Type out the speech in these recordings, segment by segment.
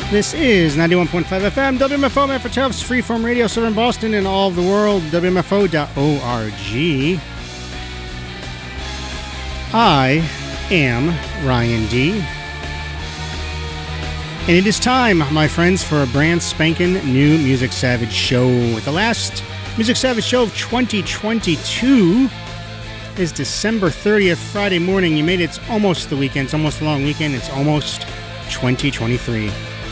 This is 91.5 FM, WMFO, Medford Tufts, Freeform Radio, Southern Boston, and all of the world, WMFO.org. I am Ryan D. And it is time, my friends, for a brand spanking new Music Savage show. The last Music Savage show of 2022 is December 30th, Friday morning. You made it. It's almost the weekend. It's almost a long weekend. It's almost 2023.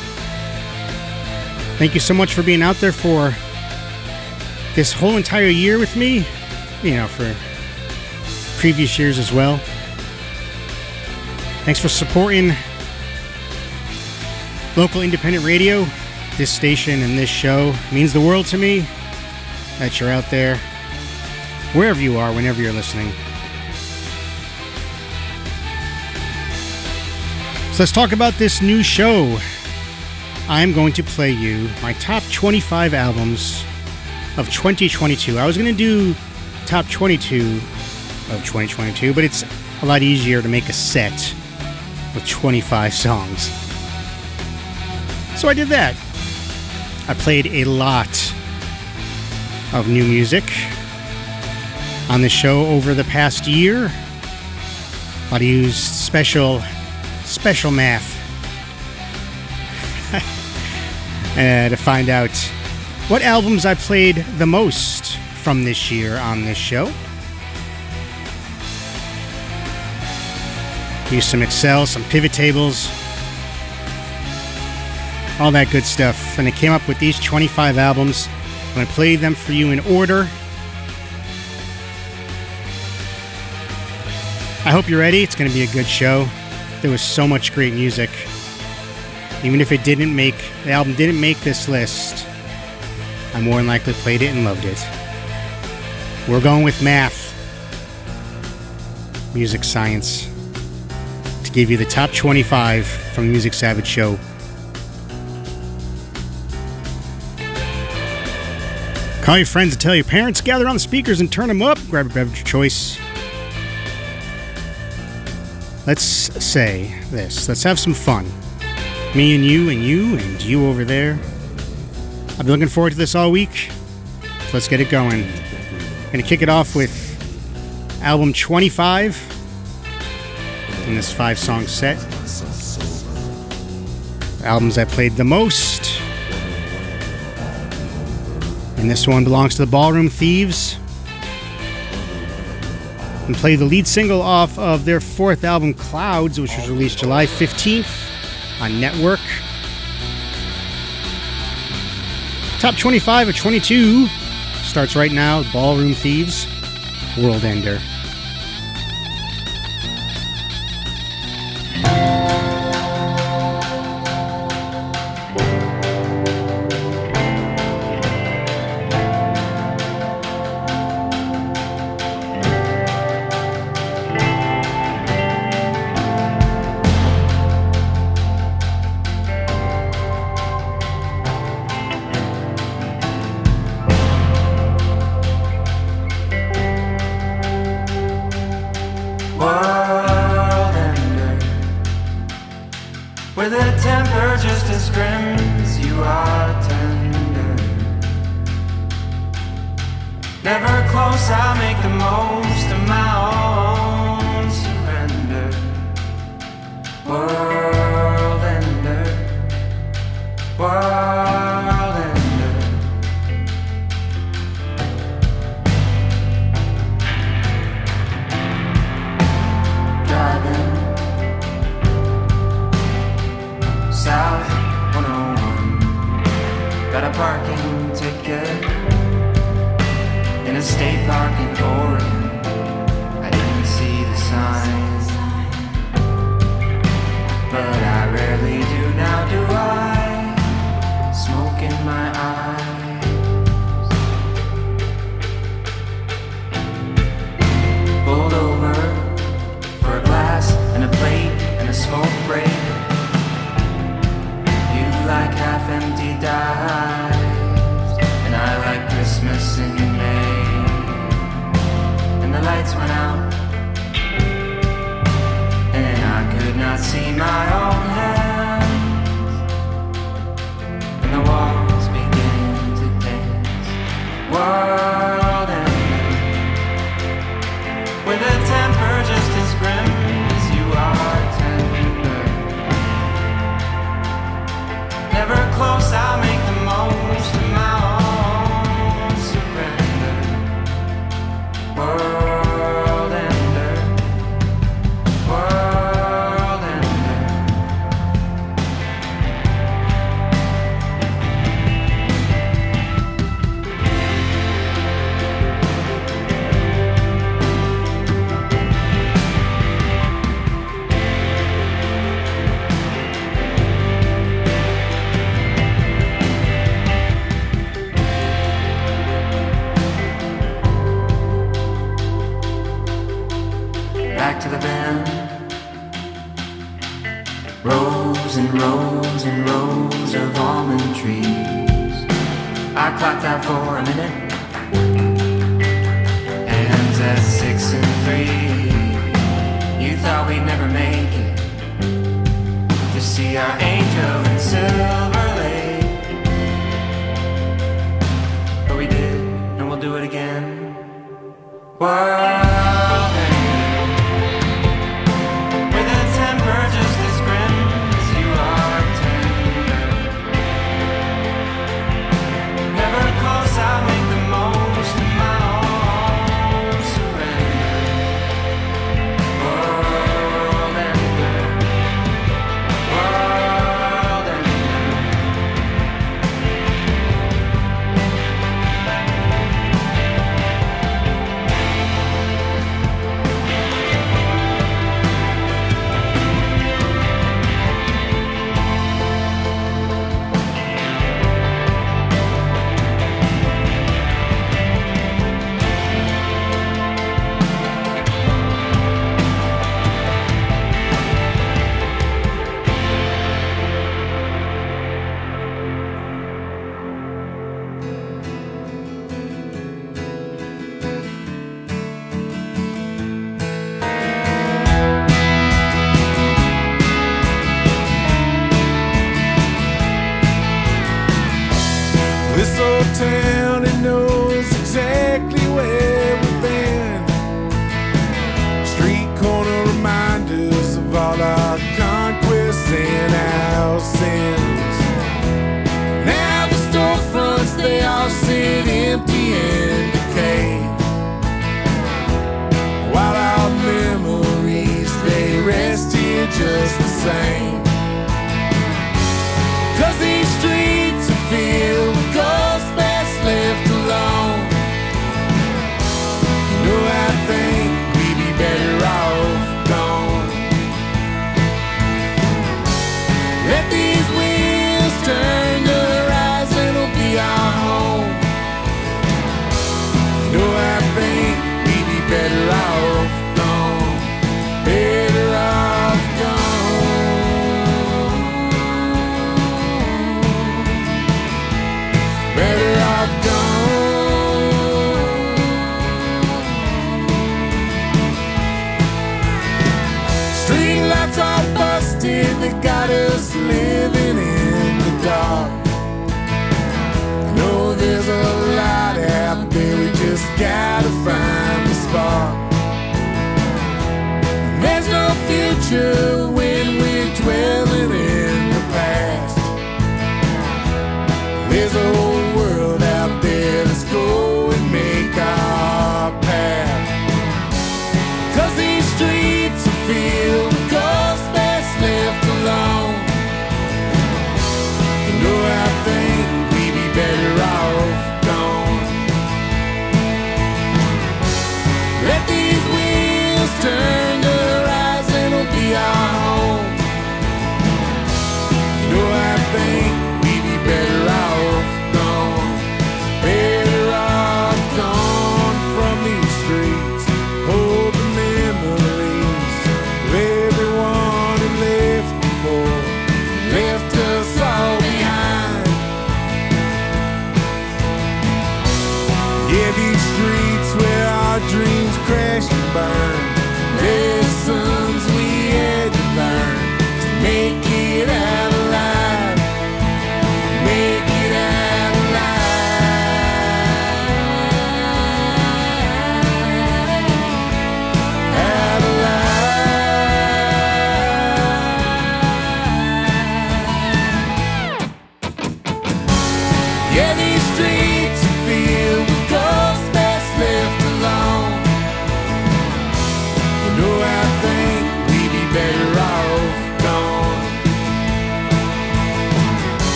Thank you so much for being out there for this whole entire year with me, for previous years as well. Thanks for supporting local independent radio. This station and this show means the world to me that you're out there, wherever you are, whenever you're listening. So let's talk about this new show. I'm going to play you my top 25 albums of 2022. I was going to do top 22 of 2022, but it's a lot easier to make a set with 25 songs. So I did that. I played a lot of new music on the show over the past year. I used special math to find out what albums I played the most from this year on this show. Used some Excel, some pivot tables, all that good stuff. And I came up with these 25 albums. I'm going to play them for you in order. I hope you're ready. It's going to be a good show. There was so much great music. Even if the album didn't make this list, I more than likely played it and loved it. We're going with math, music science, to give you the top 25 from the Music Savage show. Call your friends and tell your parents, gather on the speakers and turn them up, grab a beverage of choice. Let's say this, let's have some fun. Me and you over there. I've been looking forward to this all week. So let's get it going. I'm going to kick it off with album 25 in this 5-song set. Albums I played the most. And this one belongs to the Ballroom Thieves. And play the lead single off of their 4th album, Clouds, which was released July 15th. On Network. Top 25 of 22 starts right now. Ballroom Thieves, World Ender. See my own hands and rows and rows of almond trees. I clocked out for a minute. Hands at 6 and 3. You thought we'd never make it to see our angel in Silver Lake. But we did, and we'll do it again. World end, with a temper just as grim as you are tender. Never close, I'll make the most of my own surrender. World ender, world ender. This old town, it knows exactly where we've been. Street corner reminders of all our conquests and our sins. Now the storefronts, they all sit empty and decay, while our memories, they rest here just the same. 'Cause these streets are filled with ghosts that's left alone. You know, I think we'd be better off gone. Let these wheels turn, the horizon will be our home. You know, I think we'd be better off gone. Better off gone. Better off gone. Street lights are busted, they got us living in the dark. I know there's a light out there, we just gotta find the spark. And there's no future when we're dwelling in the past. There's a whole world out there, let's go and make our path. 'Cause these streets are filled with ghosts that's left alone. You know, I think we'd be better off gone. Let these wheels turn, the horizon will be our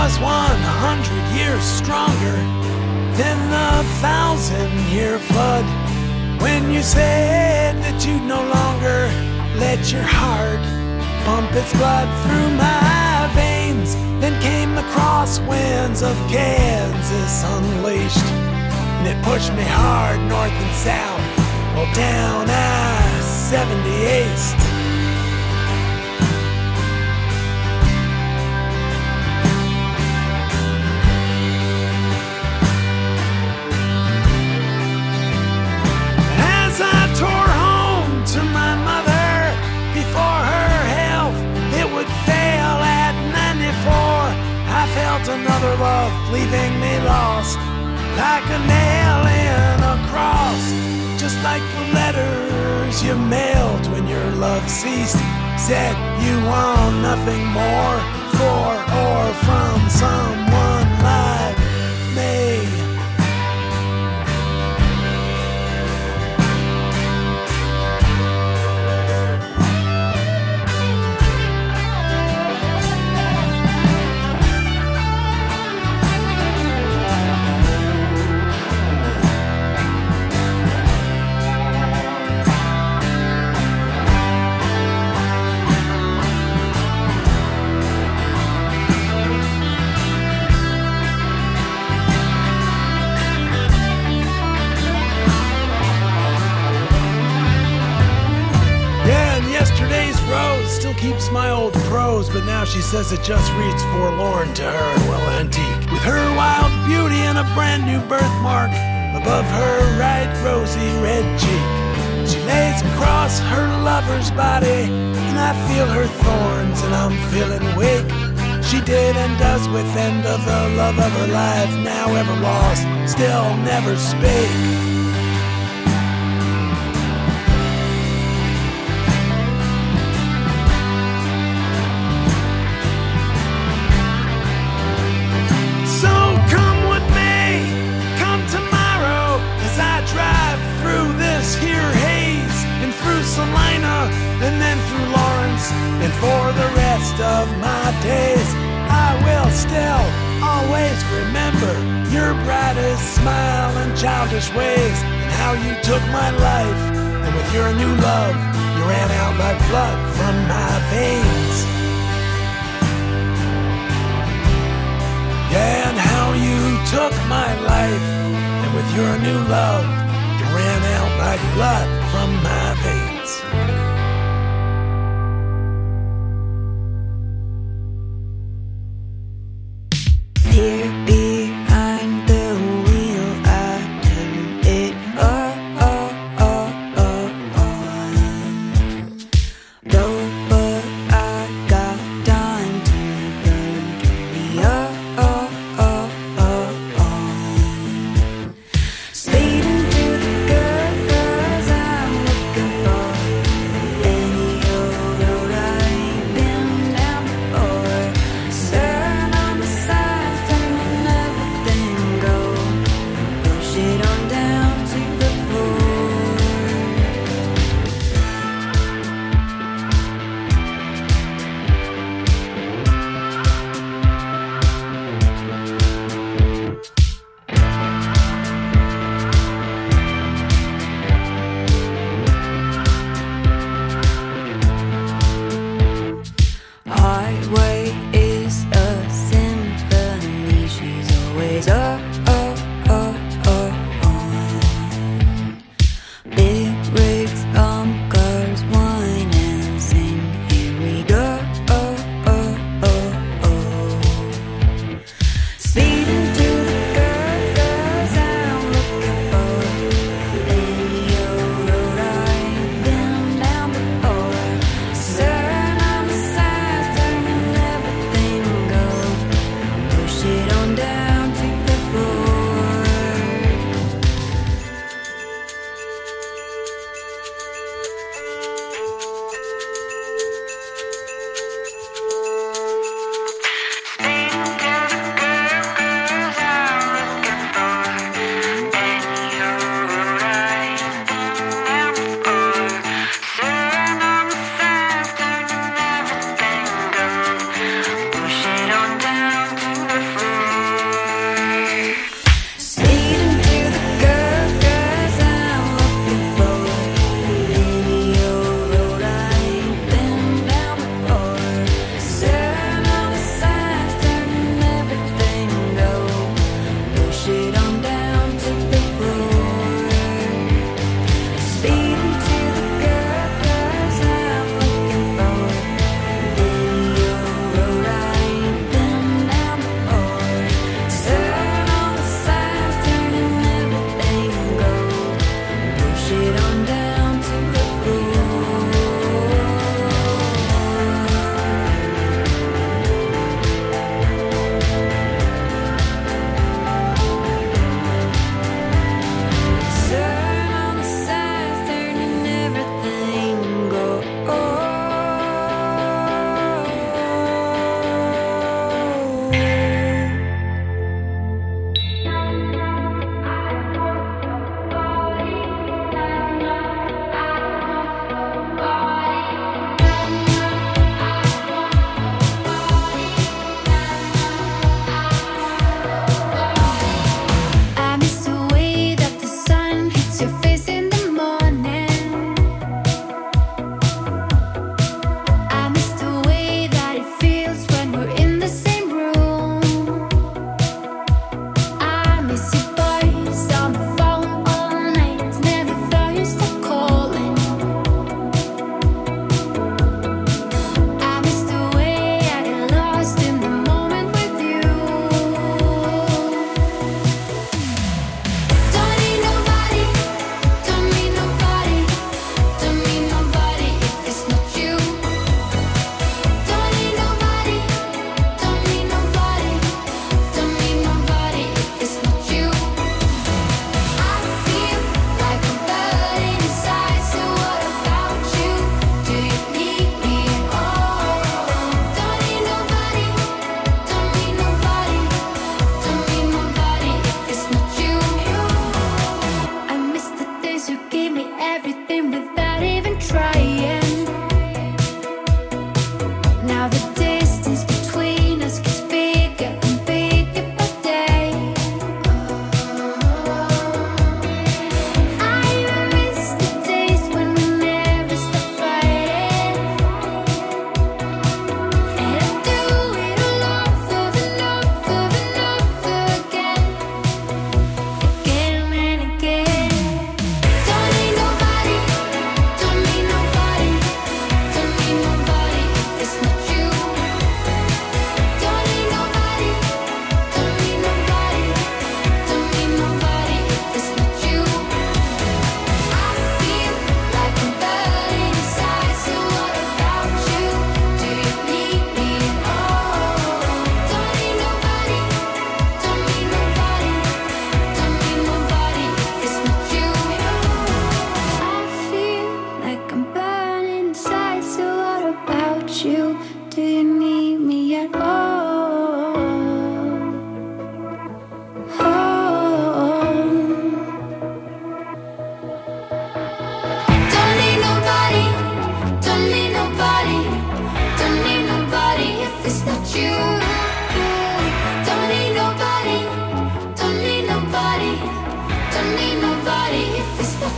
was 100 years stronger than the 1,000-year flood. When you said that you'd no longer let your heart pump its blood through my veins, then came the crosswinds of Kansas unleashed, and it pushed me hard north and south, well down I-70 East. As I tore home to my mother before her health, it would fail at 94. I felt another love leaving me lost, like a nail in a cross, just like the letters you mailed when your love ceased, said you want nothing more for or from someone like me. Still keeps my old prose, but now she says it just reads forlorn to her, well antique. With her wild beauty and a brand new birthmark above her right rosy red cheek, she lays across her lover's body, and I feel her thorns and I'm feeling weak. She did and does with end of the love of her life, now ever lost, still never speak. Salina, and then through Lawrence, and for the rest of my days I will still always remember your brightest smile and childish ways, and how you took my life, and with your new love you ran out like blood from my veins. Yeah, and how you took my life, and with your new love you ran out like blood from my veins. Here behind the wheel, I turn it on. Though, but I got time to burn me on. Speeding through the good, 'cause I'm looking for any old road I ain't been down before. Staring on the side, turning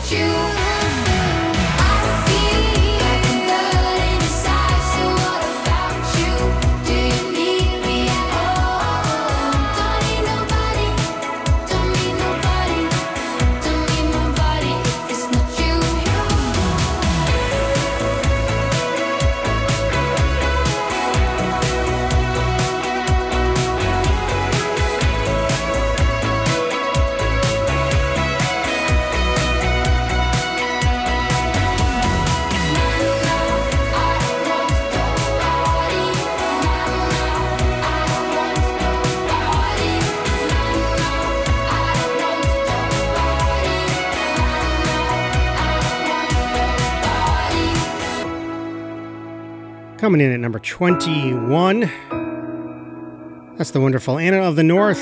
Coming in at number 21, that's the wonderful Anna of the North.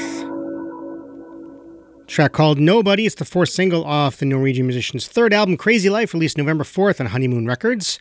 Track called Nobody. It's the fourth single off the Norwegian musician's third album, Crazy Life, released November 4th on Honeymoon Records.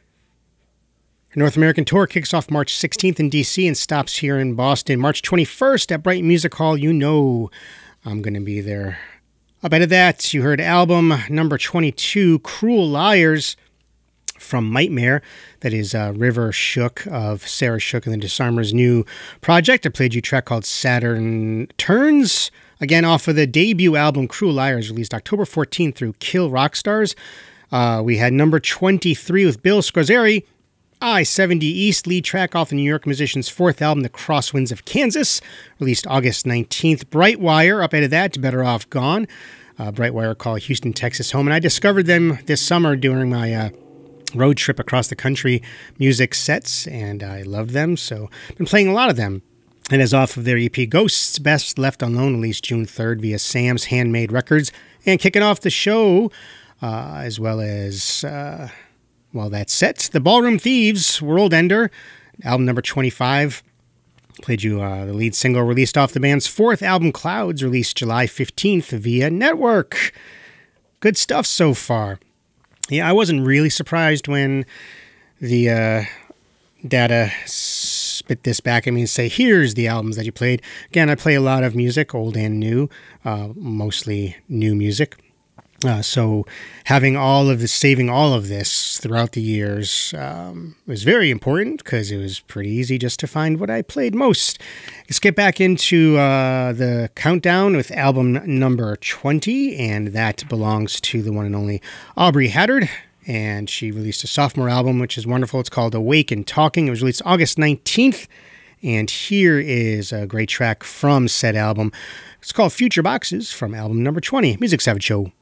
Her North American tour kicks off March 16th in D.C. and stops here in Boston March 21st at Brighton Music Hall. You know I'm going to be there. Up out of that, you heard album number 22, Cruel Liars, from Nightmare. That is River Shook of Sarah Shook and the Disarmers' new project. I played you a track called Saturn Turns, again off of the debut album Cruel Liars, released October 14th through Kill Rockstars. We had number 23 with Bill Scorzeri, I-70 East, lead track off the New York musician's fourth album, The Crosswinds of Kansas, released August 19th. Brightwire, up out of that, Better Off Gone. Brightwire call Houston, Texas home. And I discovered them this summer during my road trip across the country music sets, and I loved them, so I've been playing a lot of them. And as off of their EP Ghosts Best Left Alone, released June 3rd via Sam's Handmade Records. And kicking off the show, as well as, that set, The Ballroom Thieves, World Ender, album number 25. Played you the lead single released off the band's fourth album, Clouds, released July 15th via Network. Good stuff so far. Yeah, I wasn't really surprised when the data spit this back at me and say, here's the albums that you played. Again, I play a lot of music, old and new, mostly new music. So having saving all of this throughout the years was very important because it was pretty easy just to find what I played most. Let's get back into the countdown with album number 20, and that belongs to the one and only Aubrey Haddard. And she released a sophomore album, which is wonderful. It's called Awake and Talking. It was released August 19th. And here is a great track from said album. It's called Future Boxes from album number 20. Music Savage Show.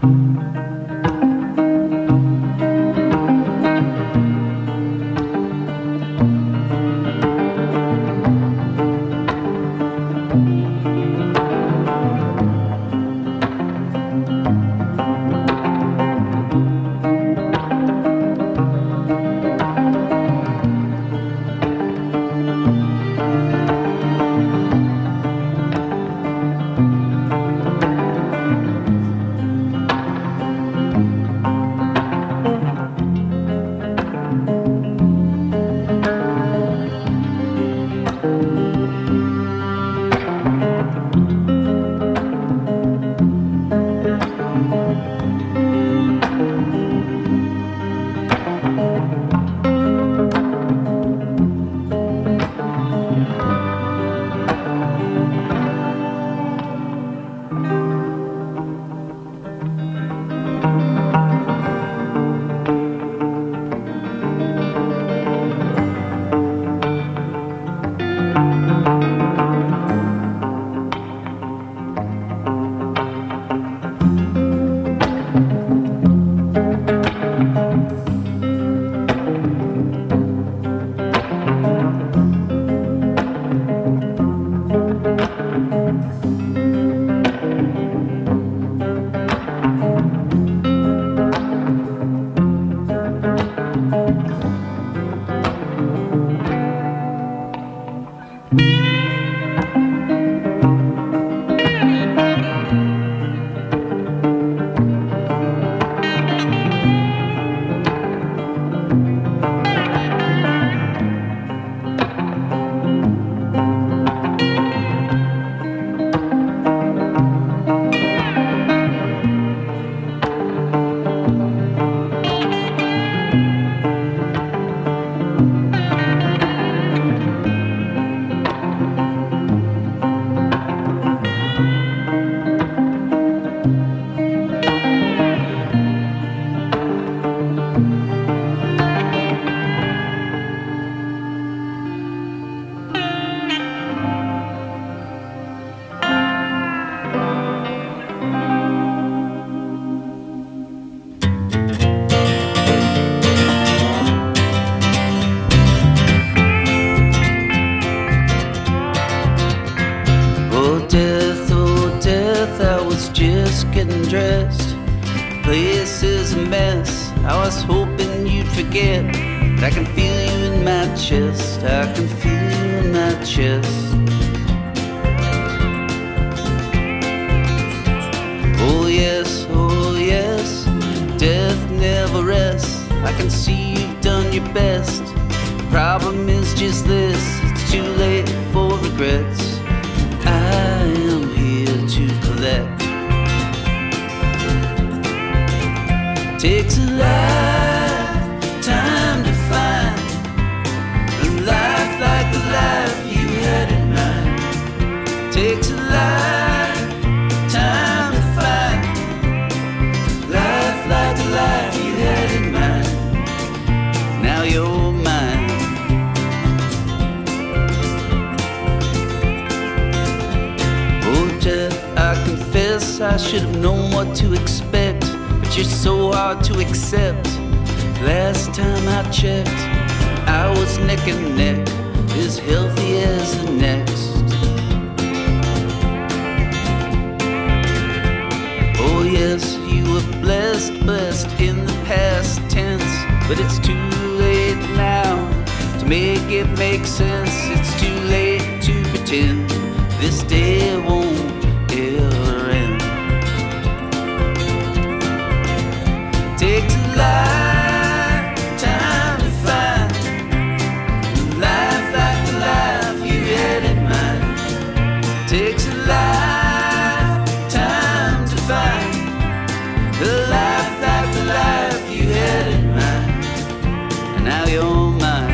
dressed. The place is a mess. I was hoping you'd forget. But I can feel you in my chest. I can feel you in my chest. Oh yes, death never rests. I can see you've done your best. The problem is just this, it's too late for regrets. I am here to collect. Takes a lifetime to find a life like the life you had in mind. Takes a lifetime to find life like the life you had in mind. Now you're mine. Oh death, I confess I should have known what to expect. You're so hard to accept. Last time I checked, I was neck and neck, as healthy as the next. Oh yes, you were blessed in the past tense. But it's too late now to make it make sense. It's too late to pretend this day won't ever end. Takes a lifetime to find a life like the life you had in mind. Takes a lifetime to find a life like the life you had in mind. And now you're mine.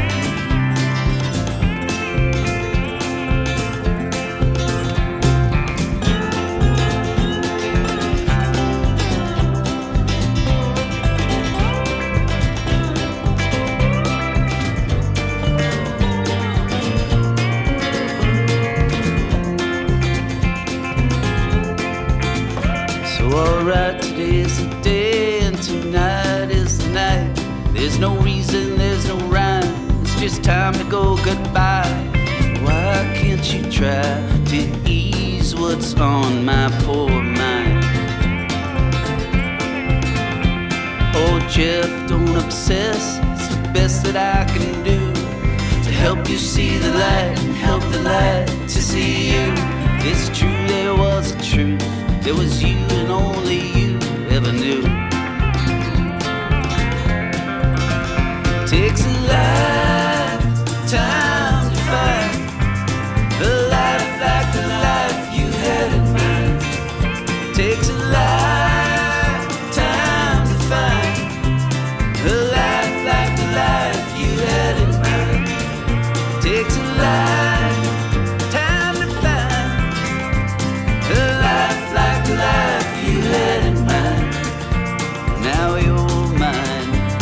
Today's the day and tonight is the night. There's no reason, there's no rhyme. It's just time to go goodbye. Why can't you try to ease what's on my poor mind? Oh Jeff, don't obsess. It's the best that I can do to help you see the light and help the light to see you. It's true, there was a truth. There was you and only you ever knew. Takes a lifetime to find a life like the life you had in mind. Takes a lifetime to find a life like the life you had in mind. Takes a lifetime to find a life like the life you had in mind. Now you're mine.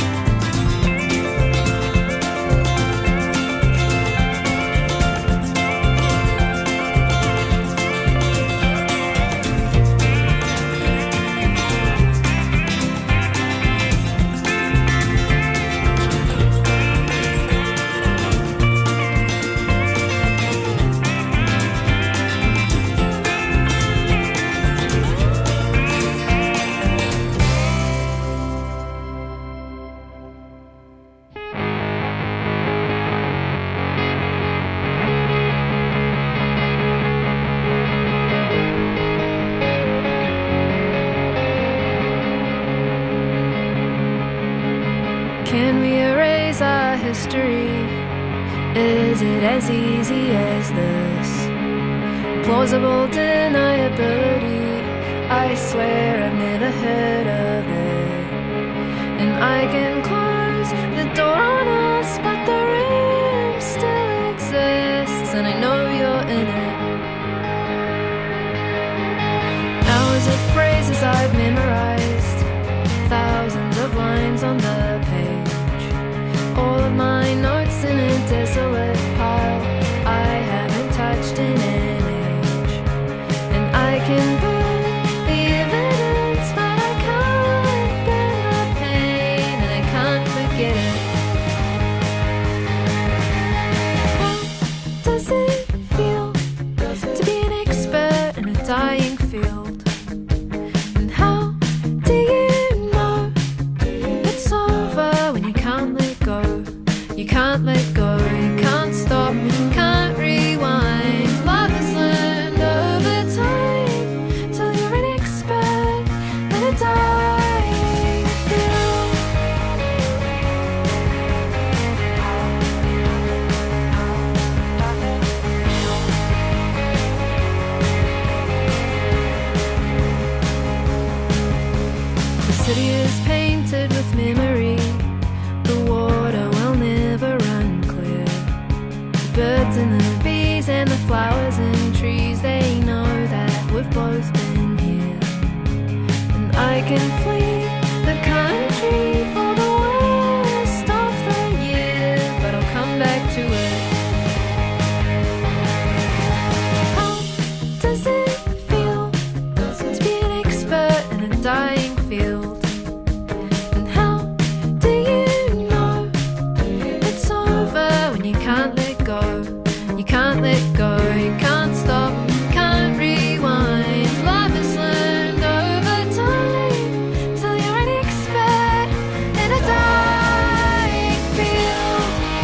Can we erase our history? Is it as easy as this? Plausible deniability, I swear I've never heard of it. And I can close the door on us, but the room still exists, and I know you're in it. Hours of phrases I've memorized, thousands of lines on the page. All of my notes in a desolate pile I haven't touched in an age. And I can burn the evidence, but I can't burn the pain, and I can't forget it. How does it feel to be an expert in a dying field? And how do you know it's over when you can't let go? You can't let go, you can't stop, can't rewind. Love is learned over time till you're an expert in a dying field. The city is painted with memory. The water will never run clear. The birds and the bees and the flowers and trees, they know that we've both been here. And I can flee the country for the worst of the year, but I'll come back to it. How does it feel to be an expert in a dying field? And how do you know it's over when you can't let go? You can't let go, you can't stop, can't rewind. Love is learned over time till you're an expert in a dying field.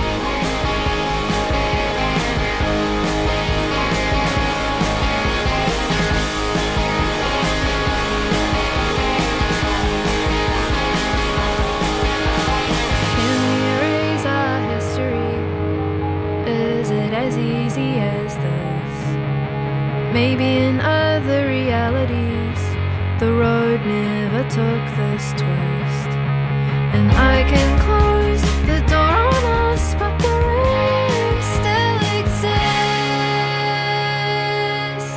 Can we erase our history? Is it as easy as this? Maybe in other realities the road never took this twist. And I can close the door on us, but the room still exists.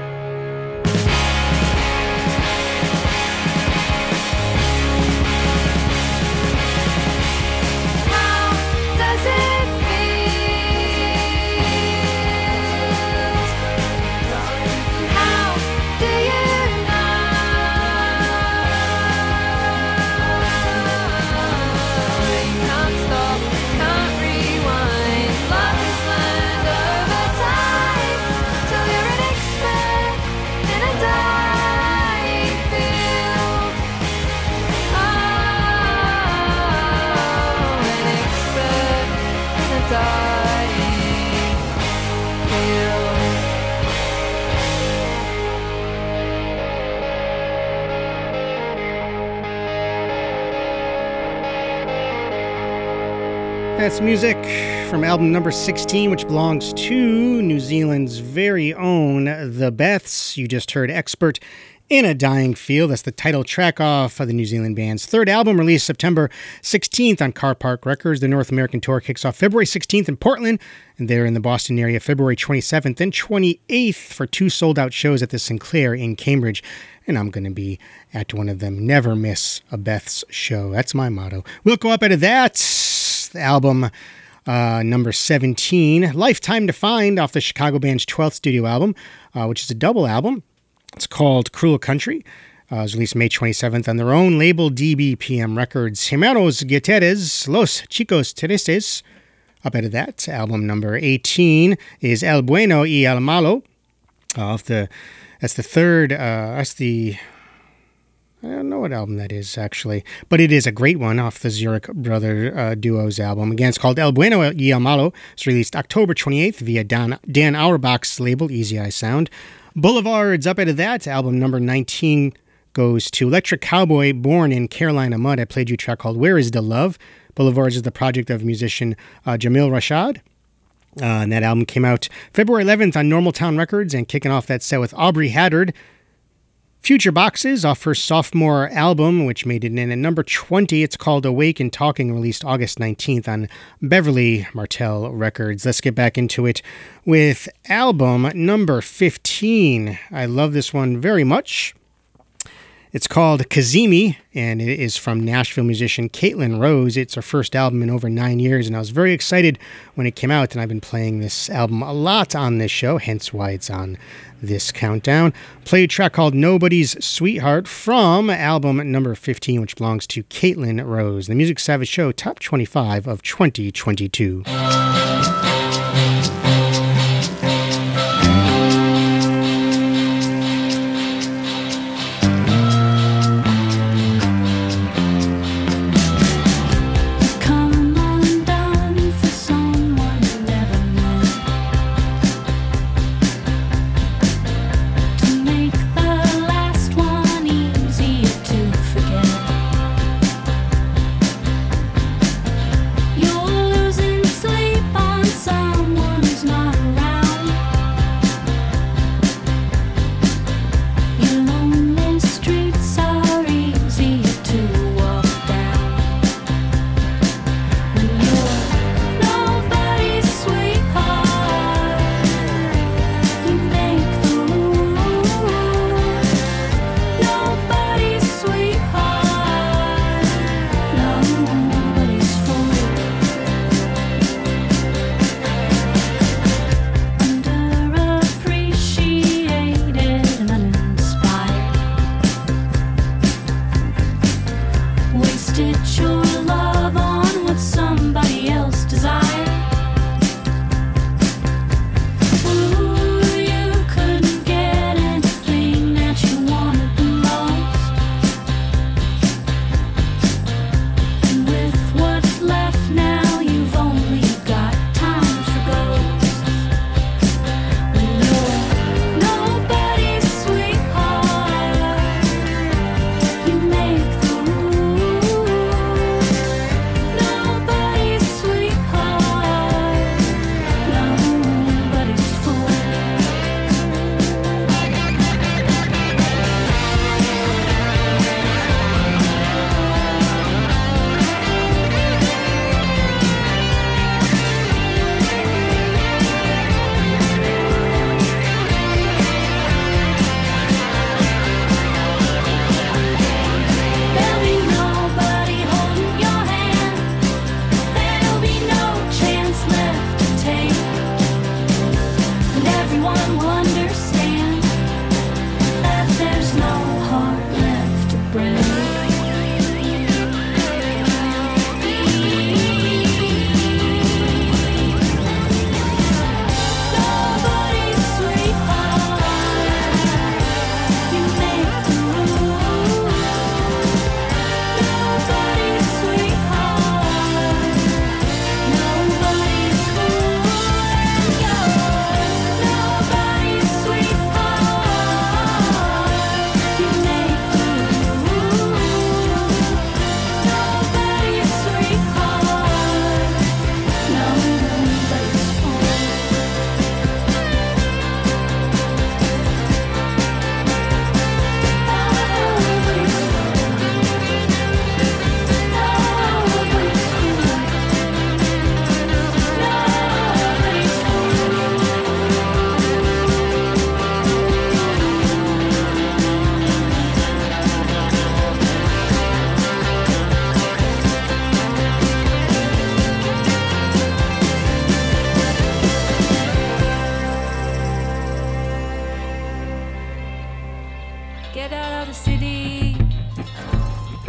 How does it feel? How do you know That's music from album number 16, which belongs to New Zealand's very own The Beths. You just heard Expert in a Dying Field. That's the title track off of the New Zealand band's third album, released September 16th on Car Park Records. The North American tour kicks off February 16th in Portland, and they're in the Boston area February 27th and 28th for 2 sold-out shows at the Sinclair in Cambridge. And I'm going to be at one of them. Never miss a Beth's show. That's my motto. We'll go up out of that. The album number 17, Lifetime to Find, off the Chicago band's 12th studio album, which is a double album. It's called Cruel Country. It was released May 27th on their own label, DBPM Records. Hermanos Gutierrez, Los Chicos Tristes. Up out of that, album number 18 is El Bueno y El Malo. That's the third, I don't know what album that is, actually, but it is a great one off the Zurich Brother Duo's album. Again, it's called El Bueno y El Malo. It's released October 28th via Dan Auerbach's label, Easy Eye Sound. Boulevards, up out of that, album number 19 goes to Electric Cowboy, born in Carolina Mud. I played you a track called Where Is the Love? Boulevards is the project of musician Jamil Rashad. And that album came out February 11th on Normal Town Records, and kicking off that set with Aubrey Haddard. Future Boxes off her sophomore album, which made it in at number 20. It's called Awake and Talking, released August 19th on Beverly Martell Records. Let's get back into it with album number 15. I love this one very much. It's called Kazemi, and it is from Nashville musician Caitlin Rose. It's her first album in over 9 years, and I was very excited when it came out, and I've been playing this album a lot on this show, hence why it's on this countdown. Played a track called Nobody's Sweetheart from album number 15, which belongs to Caitlin Rose. The Music Savage Show Top 25 of 2022. You're losing sleep on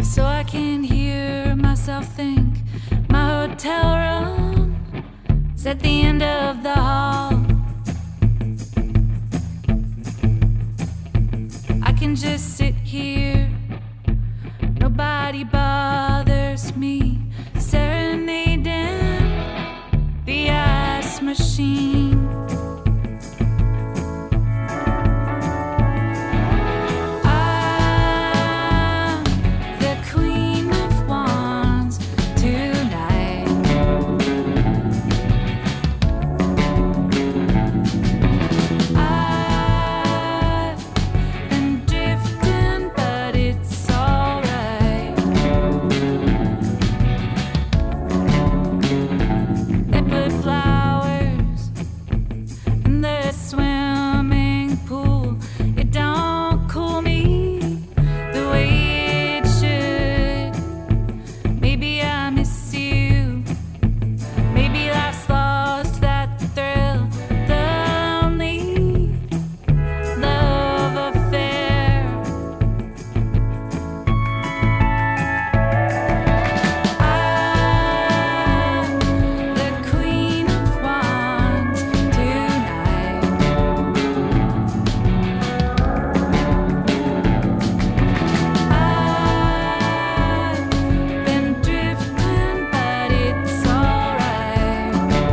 so I can hear myself think. My hotel room is at the end of the hall. I can just sit here, nobody bothers me, serenading the ice machine. I'm the queen of wands tonight. I've been drifting, but it's alright. They put flowers in the swimming pool. It don't cool me the way it should. Maybe I miss you. Maybe life's lost that thrill. The lonely love affair. I'm the queen of wands tonight. I've been drifting, but it's alright.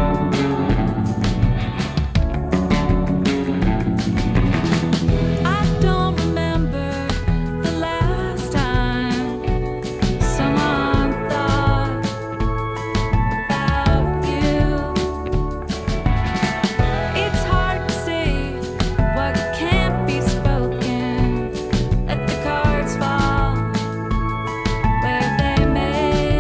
I don't remember the last time someone thought about you. It's hard to say what can't be spoken. Let the cards fall where they may.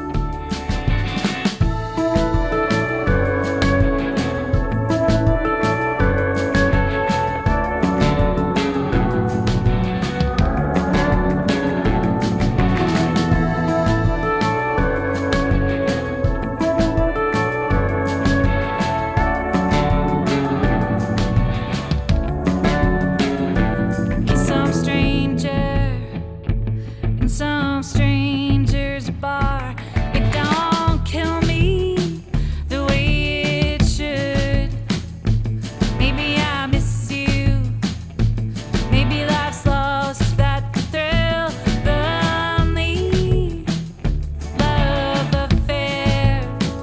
Some stranger in some stranger's bar. It don't kill me the way it should. Maybe I miss you. Maybe life's lost that thrill. The lonely love affair.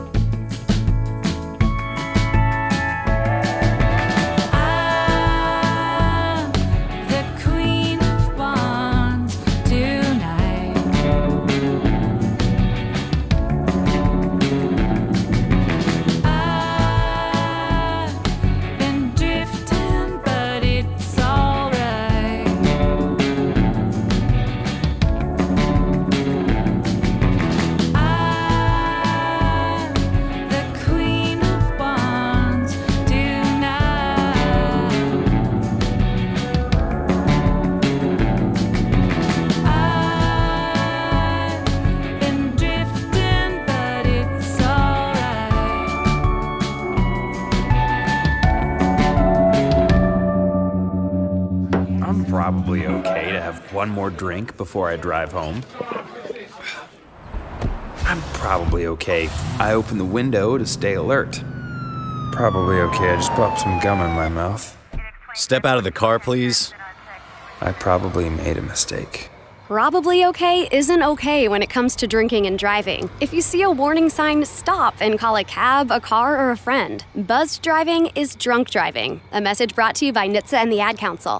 I'm the queen of wands tonight. I've been drifting, but it's alright. I'm the queen of wands tonight. I've been drifting, but it's alright. I'm probably okay to have one more drink before I drive home. I'm probably okay. I open the window to stay alert. Probably okay. I just popped some gum in my mouth. Step out of the car, please. I probably made a mistake. Probably okay isn't okay when it comes to drinking and driving. If you see a warning sign, stop and call a cab, a car, or a friend. Buzzed driving is drunk driving. A message brought to you by NHTSA and the Ad Council.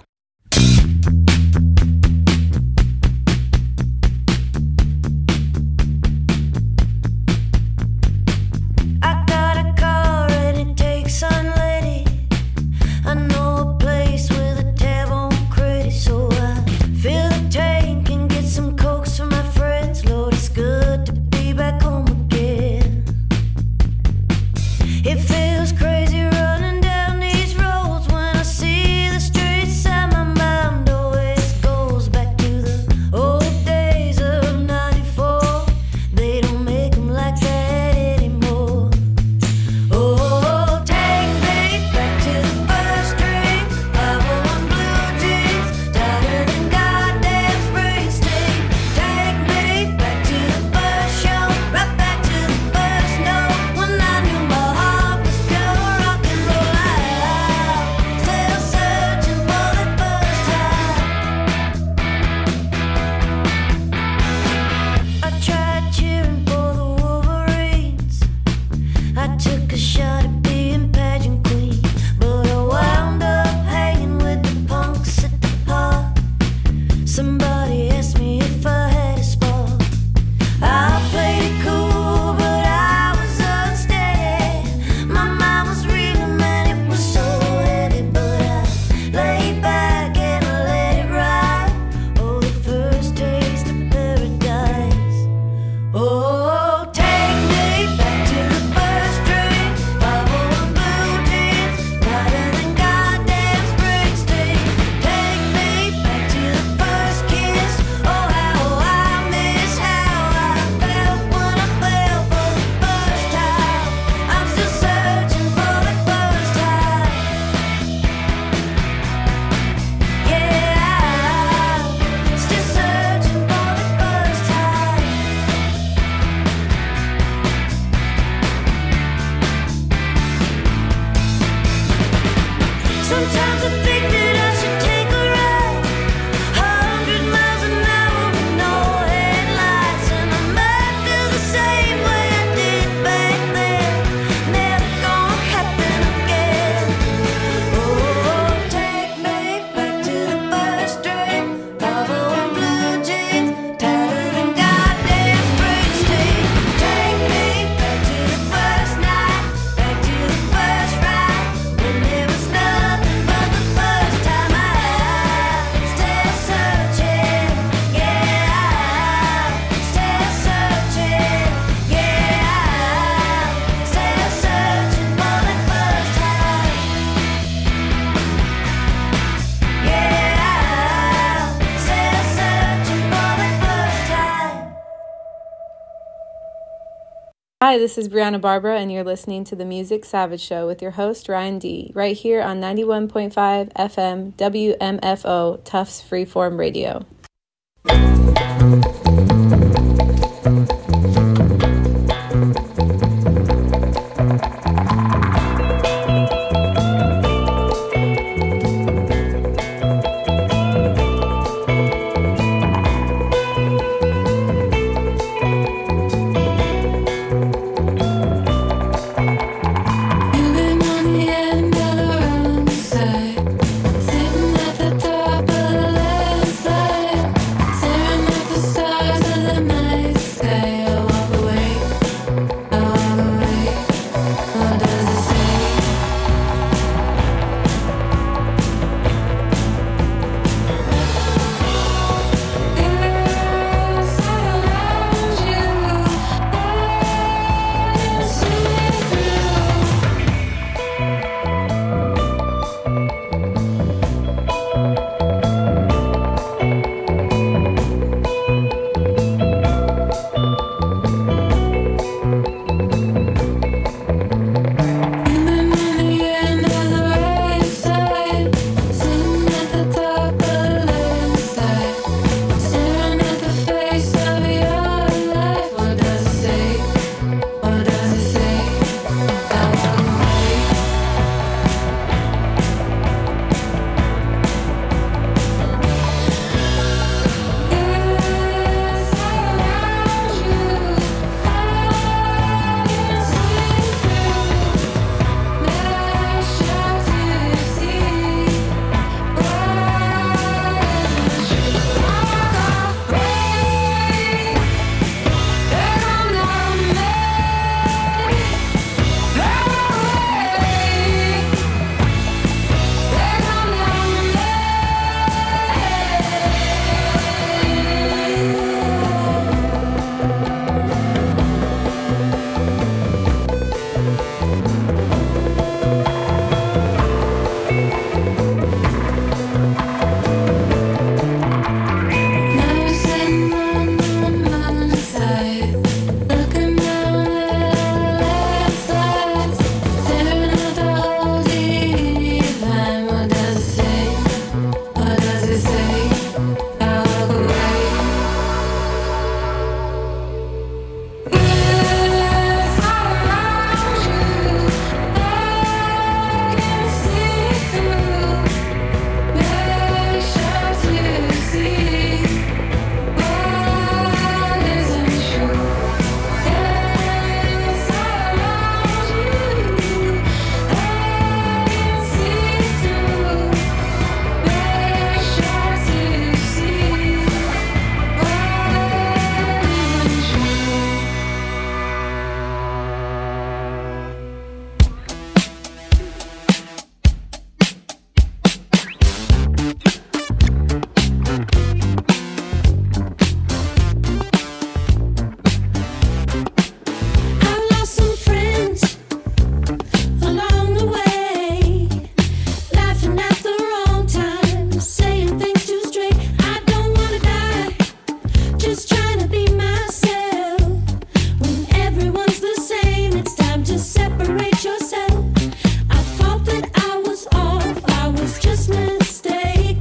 I got a car and it takes unleaded. I know a place with a tab on credit, so I fill the tank and get some cokes for my friends. Lord, it's good to be back home again. It feels crazy running down these roads when I see the streets I'm Hi, this is Brianna Barbara, and you're listening to The Music Savage Show with your host, Ryan D., right here on 91.5 FM WMFO Tufts Freeform Radio.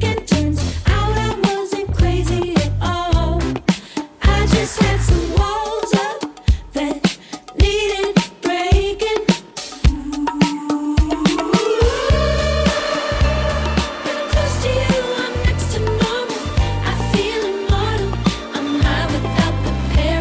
Just had some walls.